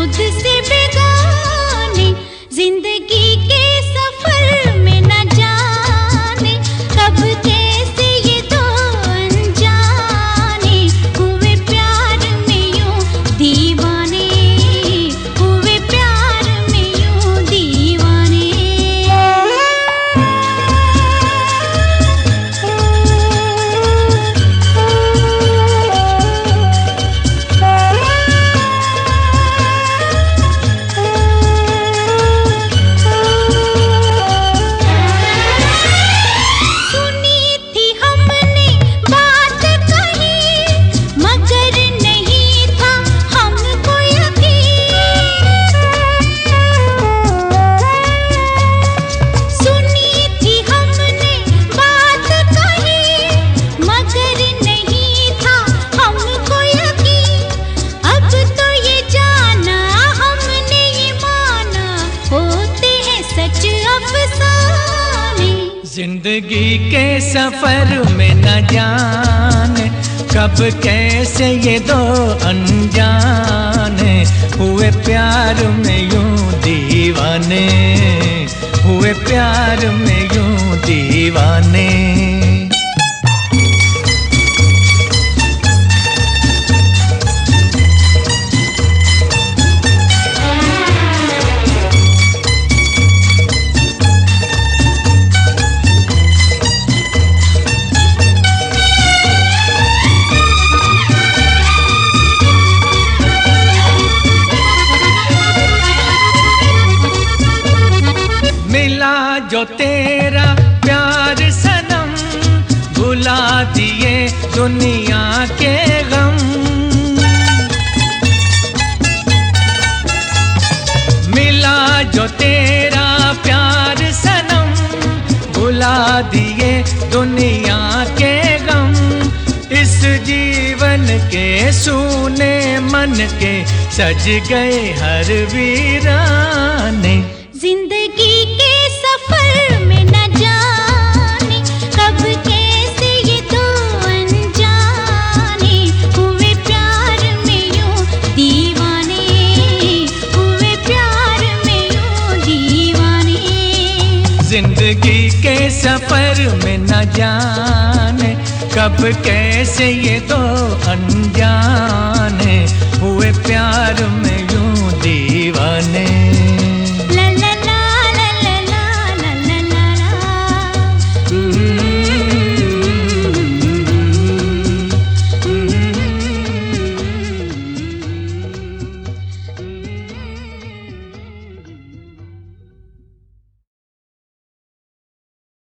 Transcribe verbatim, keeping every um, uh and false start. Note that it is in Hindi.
खुद से बेगाने, जिंदगी के सफर में न जाने कब कैसे ये दो अनजाने हुए प्यार में यूं दीवाने, हुए प्यार में यूं दीवाने। जिंदगी के सफर में न जाने कब कैसे ये दो अनजाने हुए प्यार में यूं दीवाने, हुए प्यार में यूं दीवाने। जो तेरा प्यार सनम भुला दिए दुनिया के गम, मिला जो तेरा प्यार सनम भुला दिए दुनिया के गम। इस जीवन के सूने मन के सज गए हर वीराने। जिंदगी के सफर में न जाने कब कैसे ये दो अनजाने हुए प्यार में यूं दीवाने, हुए प्यार में यूं दीवाने। जिंदगी के सफर में न जाने कब कैसे ये दो अनजाने हुए प्यार